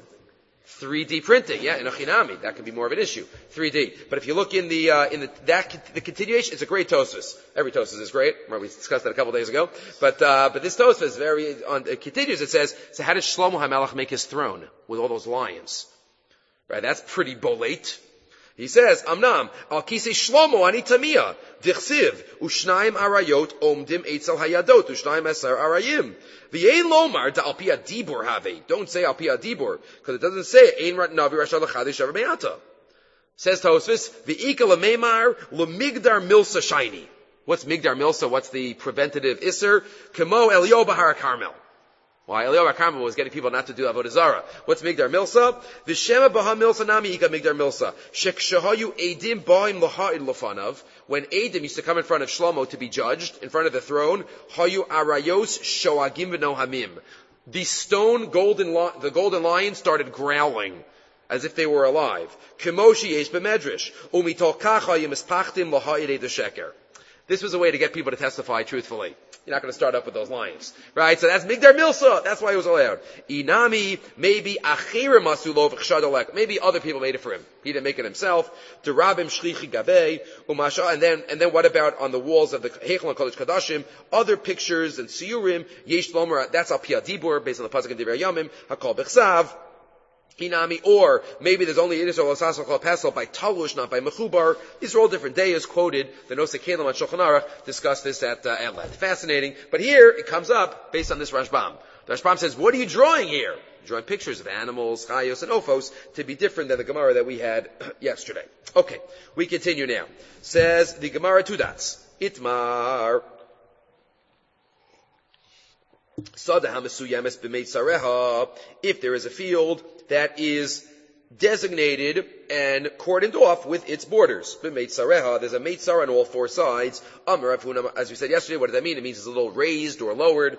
three D printing, yeah, in a chinami, that can be more of an issue. three D, but if you look in the uh, in the that the continuation, it's a great Tosfos. Every Tosfos is great. Remember we discussed that a couple of days ago. But uh, but this Tosfos is very on. It continues. It says, so how does Shlomo HaMelech make his throne with all those lions? Right, that's pretty bolate. He says, Amnam, al kisei Shlomo ani tamia, dichsiv, ushnaim arayot omdim eitzel hayadot, ushnaim esar arayim. V'yein lomar da al pia dibur have. Don't say al pia dibur, because it doesn't say, ein rat navi rashad l'chadish ever me'ata. Says Tosfos, v'ika l'meimar l'migdar milsa shiny. What's migdar milsa? What's the preventative isser? Kemo Elio Bahar Carmel. Why? Eliyahu HaKarmel was getting people not to do Avodah Zarah. What's Migdar Milsa? V'shema Baha Milsa Nami Ika Migdar Milsa. Shekshahayu Eidim Ba'im Laha'id Lafanav. When Eidim used to come in front of Shlomo to be judged, in front of the throne, Hayu Arayos Shoagim V'no Hamim. The stone golden, li- the golden lion started growling, as if they were alive. Kemoshi Yesh B'medrash. Umitol Kacha Yimispachtim Laha'id Eid Sheker. This was a way to get people to testify truthfully. You're not going to start up with those lions. Right? So that's Migdar Milsa. That's why it was allowed. Inami, maybe Achira Masulov Chshadolek. Maybe other people made it for him. He didn't make it himself. Derabim Shlichi Gabei, Umasha, and then, and then what about on the walls of the Heichel and Kodesh Kadashim? Other pictures and Siyurim, Yesh Lomer, that's Al Pia Dibur, based on the Pasuk in Divrei Yamim, Hakol Bechsav. Hinami, or maybe there's only Yiddish or Lasasal called Pesel by Talush, not by Mechubar. These are all different days quoted. The Nosei Kelim on Shulchan Aruch discussed this at uh, at length. Fascinating. But here it comes up based on this Rashbam. The Rashbam says, what are you drawing here? You're drawing pictures of animals, Chayos, and Ophos to be different than the Gemara that we had yesterday. Okay, we continue now. Says the Gemara two dots. Itmar. If there is a field that is designated and cordoned off with its borders. There's a meitzara on all four sides. As we said yesterday, what does that mean? It means it's a little raised or lowered.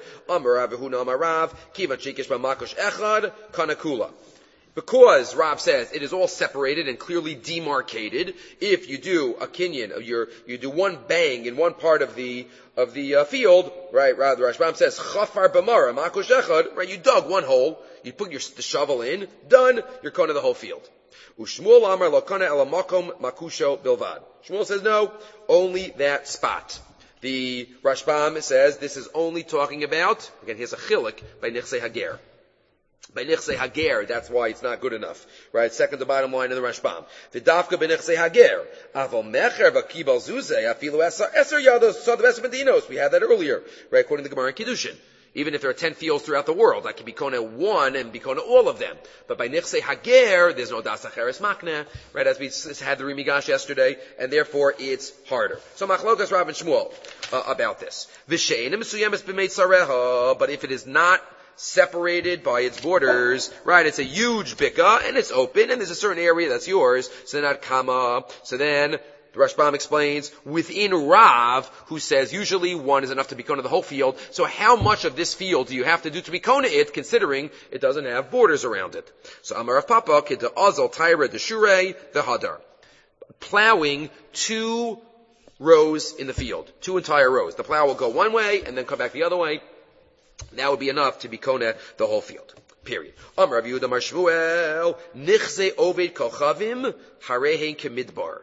Because Rav says it is all separated and clearly demarcated. If you do a kinyan, you you do one bang in one part of the of the uh, field, right? Rav Rashbam says chafar b'mara makush echad. Right? You dug one hole, you put your the shovel in, done. You're kona the whole field. Ushmuel amar lokana elamakom makusho bilvad. Shmuel says no, only that spot. The Rashbam says this is only talking about, again, here's a chilik by Nichsei Hager. By Nichsei Hager, that's why it's not good enough. Right? Second to bottom line in the Rashbam. V'dafka b'Nichsei Hager. Avol mecher v'kibal zuzei afilu eser eser yados sod v'eser medinos. We had that earlier. Right? According to the Gemara in Kiddushin. Even if there are ten fields throughout the world, I can be kona one and be kona all of them. But by Nichsei Hager, there's no das acheres makna, right, as we had the Rimigash yesterday, and therefore it's harder. So machlokas Rav and Shmuel uh, about this. V'she'enim suyemes b'meitzareha, but if it is not separated by its borders, right, it's a huge bika, and it's open, and there's a certain area that's yours, so then not kama, so then the Rashbam explains, within Rav, who says usually one is enough to be kona the whole field, so how much of this field do you have to do to be kona it, considering it doesn't have borders around it? So Amar Rav Papa, Kida Azal Taira de Shure, the Hadar. Plowing two rows in the field, two entire rows. The plow will go one way, and then come back the other way. That would be enough to be kona the whole field. Period. Amar Rav Yehuda Mar Shmuel, Nichse Oved Kochavim, Harehein Kemidbar.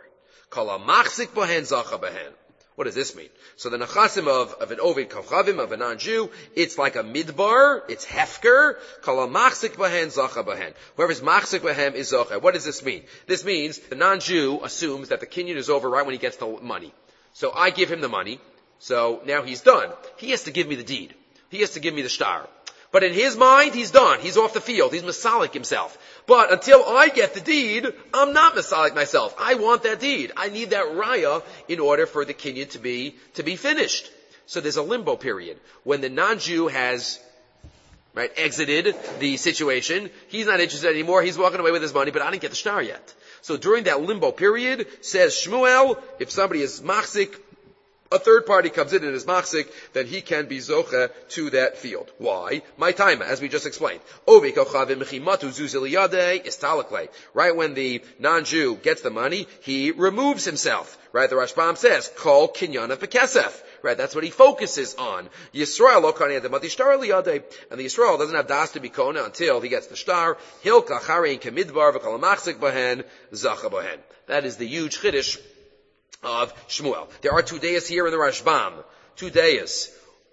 What does this mean? So the nechasim of, of an Ovid Kavchavim, of a non-Jew, it's like a midbar, it's hefker, whoever's machzik bahem is zocha. What does this mean? This means the non-Jew assumes that the kinyan is over right when he gets the money. So I give him the money, so now he's done. He has to give me the deed. He has to give me the shtar. But in his mind, he's done. He's off the field. He's masalik himself. But until I get the deed, I'm not masalik myself. I want that deed. I need that raya in order for the kinyan to be, to be finished. So there's a limbo period. When the non-Jew has, right, exited the situation, he's not interested anymore. He's walking away with his money, but I didn't get the shtar yet. So during that limbo period, says Shmuel, if somebody is machzik, a third party comes in and is machzik, then he can be zoche to that field. Why? My time, as we just explained. Right when the non-Jew gets the money, he removes himself. Right? The Rashbam says, Kol kinyan v'kesef. Right? That's what he focuses on. Yisrael lo kani adamati shtar liyadei. And the Yisrael doesn't have das to be kona until he gets the shtar. Hilka charein kemidbar v'kol machzik bahen zacha bahen. That is the huge chiddush of Shmuel. There are two days here in the Rashbam. Two days.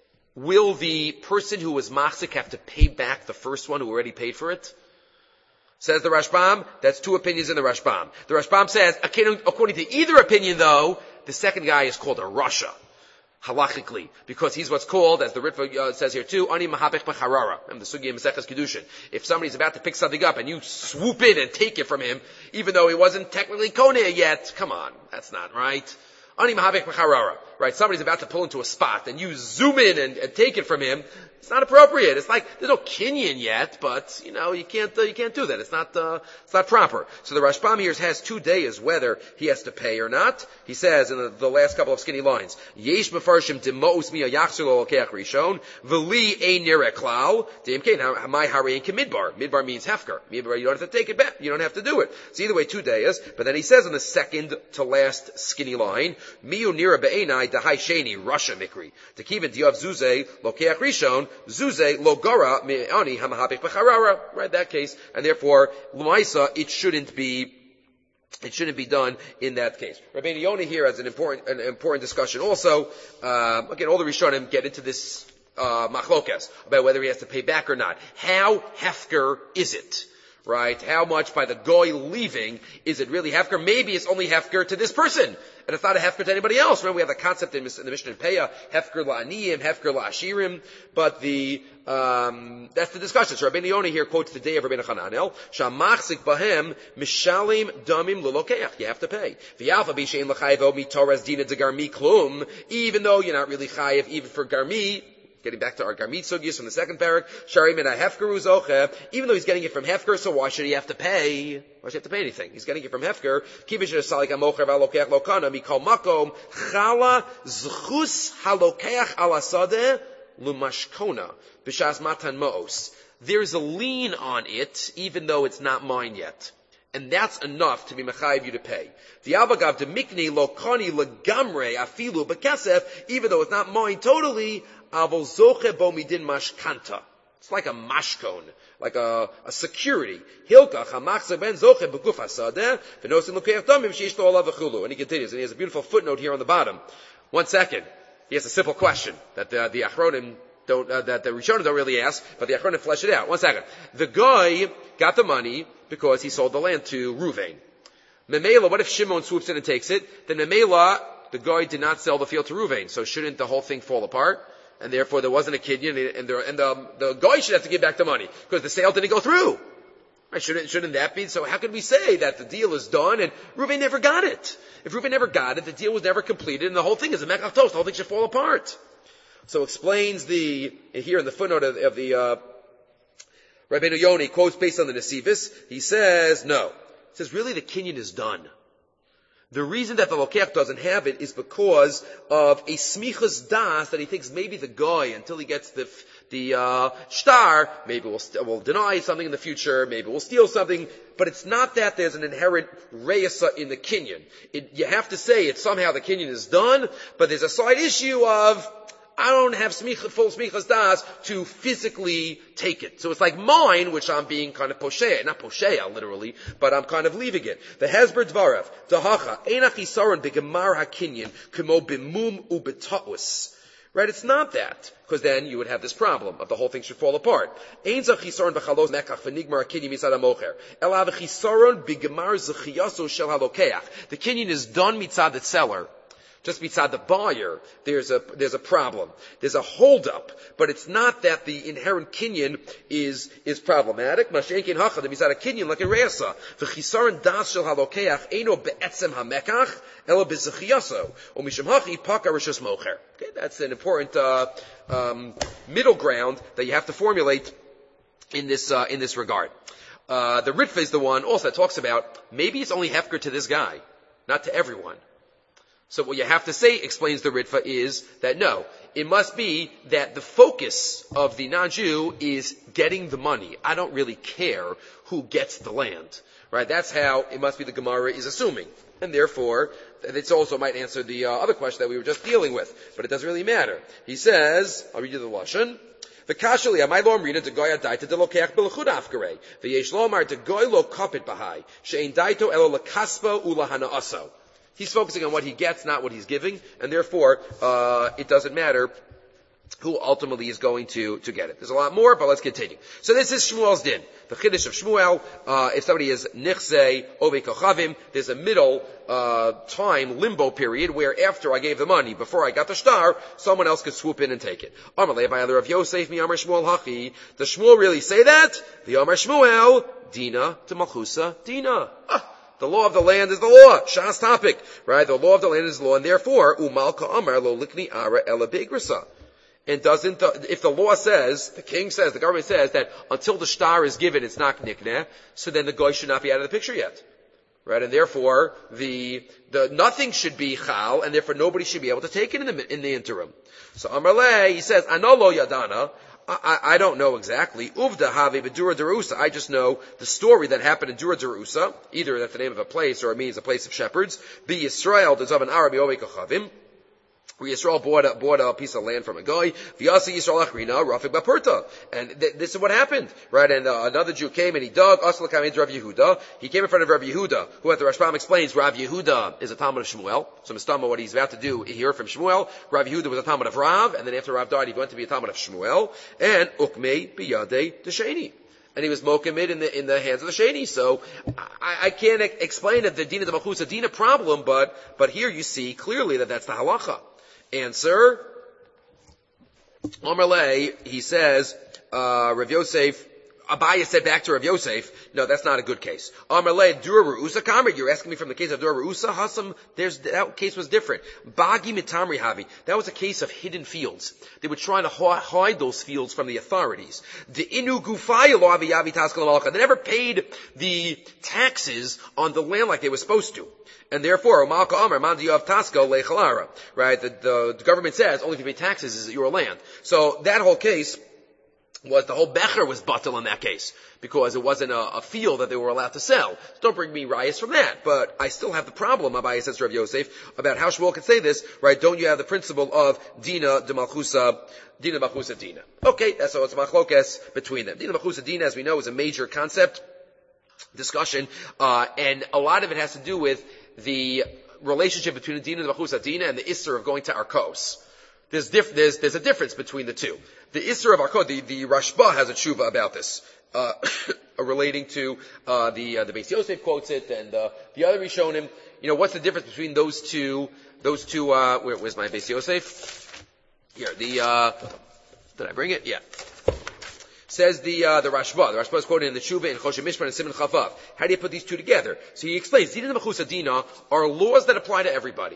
Will the person who was machzik have to pay back the first one who already paid for it? Says the Rashbam. That's two opinions in the Rashbam. The Rashbam says, according to either opinion though, the second guy is called a rasha. Halachically, because he's what's called, as the Ritva uh, says here too, ani mahapech b'charara. And the Sugya Maseches Kedushin. If somebody's about to pick something up and you swoop in and take it from him, even though he wasn't technically koneh yet, come on, that's not right. Ani mahapech b'charara. Right? Somebody's about to pull into a spot and you zoom in and, and take it from him. It's not appropriate. It's like there's no kinyan yet, but you know you can't uh, you can't do that. It's not uh, it's not proper. So the Rashbam here has two days whether he has to pay or not. He says in the, the last couple of skinny lines, Yesh mefarshim demous miya yachzul lokeach rishon v'li ein nireh klal deimkein hamay harein kemidbar. Midbar means hefker. Midbar you don't have to take it back. You don't have to do it. So either way, two days. But then he says in the second to last skinny line, miyu nireh be'enai dahai sheni rasha mikri tekivin diav zuze lokeach rishon. Zuze logara me'ani hamahapich b'charara, right? That case, and therefore l'maisa it shouldn't be it shouldn't be done in that case. Rabbeinu Yonah here has an important an important discussion. Also, uh, again, all the Rishonim get into this uh, machlokas about whether he has to pay back or not. How hefker is it? Right? How much by the goy leaving is it really hefker? Maybe it's only hefker to this person, and it's not a hefker to anybody else. Remember, we have the concept in the Mishnah in Peah, hefker la'aniyim, hefker la'ashirim, but the, um, that's the discussion. So Rabbeinu Yonah here quotes the day of Rabbeinu Hananel, Shamachzik bahem mishalim damim l'lokeach. You have to pay. V'yalfa b'shein l'chayevo mitoras dina de garmi klum, even though you're not really chayev even for garmi. Getting back to our Garmit Sugyas from the second parak, Shari Mina Hefker Uzoche, even though he's getting it from Hefker, so why should he have to pay? Why should he have to pay anything? He's getting it from Hefker. Kivish Salik Amocher Valokeach Lokana, Mikol Makom, Chala Zchus Halokeach Alasadeh, Lumashkona, Bishas Matan Moos. There's a lien on it, even though it's not mine yet. And that's enough to be mechayiv you to pay. The avagav de mikni lokani legamre afilu bekesef, even though it's not mine totally, avol zoche bo midin mashkanta. It's like a mashkon, like a, a security. Hilka chamachze ben zoche beguf hasadeh v'nosin lukeach damim sheish to olav v'chulu. And he continues, and he has a beautiful footnote here on the bottom. One second. He has a simple question that the, the achronim don't, uh, that the Rishonim don't really ask, but the achronim flesh it out. One second. The guy got the money because he sold the land to Ruvain. Memela, what if Shimon swoops in and takes it? Then Memela, the guy did not sell the field to Ruvain, so shouldn't the whole thing fall apart? And therefore there wasn't a kinyan, and, the, and the, the guy should have to give back the money, because the sale didn't go through. Right? Shouldn't, shouldn't that be? So how could we say that the deal is done and Ruvain never got it? If Ruvain never got it, the deal was never completed, and the whole thing is a mekach toast, the whole thing should fall apart. So explains the, here in the footnote of, of the, uh, Rabbeinu Yonah quotes based on the Nesivis. He says, no. He says, really the kinyan is done. The reason that the Lokeach doesn't have it is because of a smichas das that he thinks maybe the guy, until he gets the, the, uh, shtar, maybe we'll, st- we'll deny something in the future, maybe we'll steal something, but it's not that there's an inherent reisa in the kinyan. It, you have to say it somehow the kinyan is done, but there's a side issue of, I don't have smicha, full smichas das to physically take it. So it's like mine, which I'm being kind of posheya, not posheya literally, but I'm kind of leaving it. The Hezber Dvarav, Dahacha, Einach Yisaron begemar hakinyan, kemo bimum ubeta'us. Right? It's not that, because then you would have this problem of the whole thing should fall apart. Ein zach chisaron b'chalos mekach v'nigmar hakinyan mitzad hamocher. Ela v'chisaron begemar zechiyaso shel halokeach. The kinyan is done mitzad the seller. Just beside the buyer, there's a, there's a problem. There's a holdup, but it's not that the inherent kinyan is, is problematic. Mashenkin hachad, beside a kinyan like a reasa. V'chisaron das shel halokeach eino be'etzem hamekach, elo bezechiyaso. O misham hachi paka rishos mocher. Okay, that's an important, uh, um, middle ground that you have to formulate in this, uh, in this regard. Uh, the Ritva is the one also that talks about maybe it's only hefker to this guy, not to everyone. So what you have to say, explains the Ritva, is that no, it must be that the focus of the non-Jew is getting the money. I don't really care who gets the land. Right? That's how it must be the Gemara is assuming. And therefore, it also might answer the uh, other question that we were just dealing with. But it doesn't really matter. He says, I'll read you the Lashon. V'kashali, my law reader, de goya daita de lokeach belachud afgarei. V'yesh lomar de goy lo kapit bahai. She'en daito elo lekaspo ulahana aso. He's focusing on what he gets, not what he's giving, and therefore, uh, it doesn't matter who ultimately is going to, to get it. There's a lot more, but let's continue. So this is Shmuel's din. The Chiddush of Shmuel, uh, if somebody is nichzei, ove kochavim, there's a middle, uh, time, limbo period, where after I gave the money, before I got the shtar, someone else could swoop in and take it. Amalei by other of Yosef, mi Amar Shmuel hachi. Does Shmuel really say that? The Amar Shmuel, Dina to Malchusa, Dina. Ah. The law of the land is the law. Shas topic. Right? The law of the land is the law, and therefore, umalka amar lo likni ara ela bigrasa. And doesn't the, if the law says, the king says, the government says that until the shtar is given, it's not nikneh, so then the goy should not be out of the picture yet. Right? And therefore, the, the, nothing should be chal, and therefore nobody should be able to take it in the, in the interim. So Amar le, he says, anolo yadana, I, I don't know exactly. Uvda have bedura derusa. I just know the story that happened in Dura derusa. Either that's the name of a place or it means a place of shepherds. Be Yisrael does of an Arabi ovekachavim. Where Yisrael bought a, bought a piece of land from a guy. V'yasi Yisrael achrina rafik bapurta. And th- this is what happened, right? And uh, another Jew came and he dug. Asla kamed Rav Yehuda. He came in front of Rav Yehuda, who at the Rashbam explains Rav Yehuda is a Talmud of Shmuel. So Mistama, what he's about to do here from Shmuel. Rav Yehuda was a Talmud of Rav, and then after Rav died, he went to be a Talmud of Shmuel. And ukmei biyadei desheni. And he was mokamid in the in the hands of the sheni. So I, I can't e- explain that the dina de malchus a dina problem, but but here you see clearly that that's the halacha. Answer, Omar Le, he says, uh, Rav Yosef, Abaya said back to Rav Yosef, no, that's not a good case. Amar Le, Dura Reusa Kamer, you're asking me from the case of Dura Reusa? Hasam, there's, that case was different. Bagi Mitamri Havi, that was a case of hidden fields. They were trying to hide those fields from the authorities. The Inu Gufaya Lo Avi Yavi Taskal Malcha, they never paid the taxes on the land like they were supposed to. And therefore, Malka Amar, Mandi Yav Tasko Lechalara, right? The, the, the government says, only if you pay taxes is it your land. So that whole case, was the whole Becher was batel in that case, because it wasn't a, a field that they were allowed to sell. So don't bring me rayas from that. But I still have the problem, Abai says to Rav Yosef, about how Shmuel can say this, right? Don't you have the principle of Dina de Malchusa, Dina Malchusa Dina? Okay, that's so it's machlokes between them. Dina Malchusa Dina, as we know, is a major concept, discussion, uh, and a lot of it has to do with the relationship between the Dina de Malchusa Dina and the Isser of going to Arkos. There's, diff- there's, there's a difference between the two. The Isser of Arkot, the, the Rashba has a tshuva about this, uh, relating to, uh, the, uh, the Beis Yosef quotes it, and, uh, the other Rishonim, you know, what's the difference between those two, those two, uh, where, where's my Beis Yosef? Here, the, uh, did I bring it? Yeah. Says the, uh, the Rashba. The Rashba is quoted in the Tshuva in Choshen Mishpan and Simon Chavav. How do you put these two together? So he explains, Dina Mechusa Dina are laws that apply to everybody.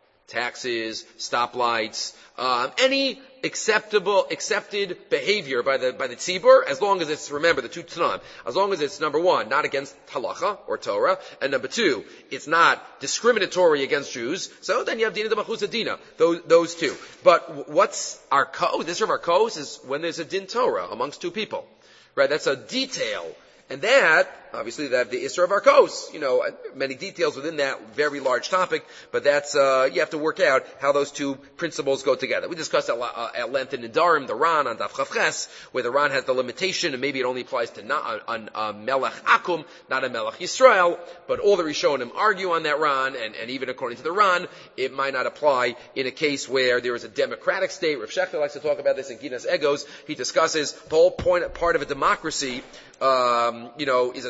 Taxes, stoplights, um, any acceptable, accepted behavior by the, by the tzibur, as long as it's, remember, the two t'nan, as long as it's, number one, not against halacha or Torah, and number two, it's not discriminatory against Jews, so then you have dina de malchusa dina, those, those two. But what's our code? This from our code is when there's a din Torah amongst two people. Right? That's a detail. And that, obviously, that the Isra of Arkos, you know, many details within that very large topic, but that's, uh, you have to work out how those two principles go together. We discussed at, uh, at length in Nidarim, the Ran on Daf Chavches, where the Ran has the limitation, and maybe it only applies to not, on, on Melech Akum, not a Melech Yisrael, but all the Rishonim argue on that Ran, and, and even according to the Ran, it might not apply in a case where there is a democratic state. Rav Shechter likes to talk about this in Ginas Egos. He discusses the whole point, part of a democracy, um, you know, is a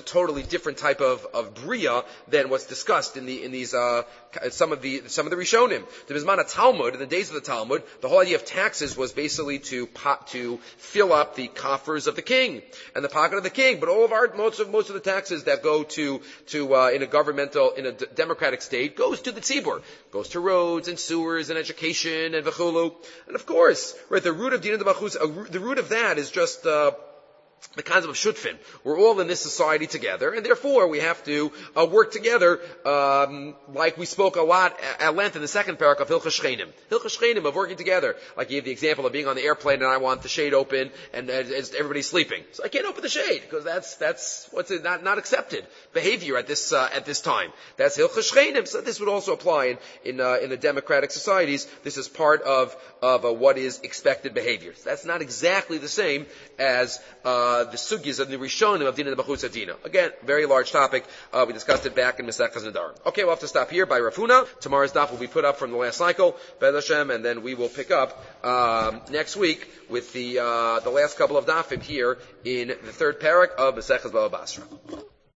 totally different type of, of bria than what's discussed in the in these uh, some of the some of the Rishonim. The Bisman Talmud, in the days of the Talmud, the whole idea of taxes was basically to pot, to fill up the coffers of the king and the pocket of the king. But all of our most of most of the taxes that go to to uh, in a governmental in a d- democratic state goes to the tzibur, goes to roads and sewers and education and v'chulu. And of course, right, the root of Dina D'Machus, uh, the root of that is just uh, the concept of shutfin. We're all in this society together, and therefore we have to uh, work together, um, like we spoke a lot at length in the second parak of Hilchos Shchenim. Hilchos Shchenim, of working together. Like you gave the example of being on the airplane and I want the shade open and uh, everybody's sleeping. So I can't open the shade, because that's, that's what's it, not, not accepted behavior at this, uh, at this time. That's Hilchos Shchenim. So this would also apply in, in, uh, in the democratic societies. This is part of, of uh, what is expected behavior. So that's not exactly the same as, uh, Uh, the sugyas of the Rishonim of Dina D'Machus Adina. Again, very large topic. Uh, we discussed it back in Masechtas Nedarim. Okay, we'll have to stop here by Rav Huna. Tomorrow's daf will be put up from the last cycle, Be'ez Hashem, and then we will pick up um, next week with the uh, the last couple of dafim here in the third parak of Masechtas Baba Basra.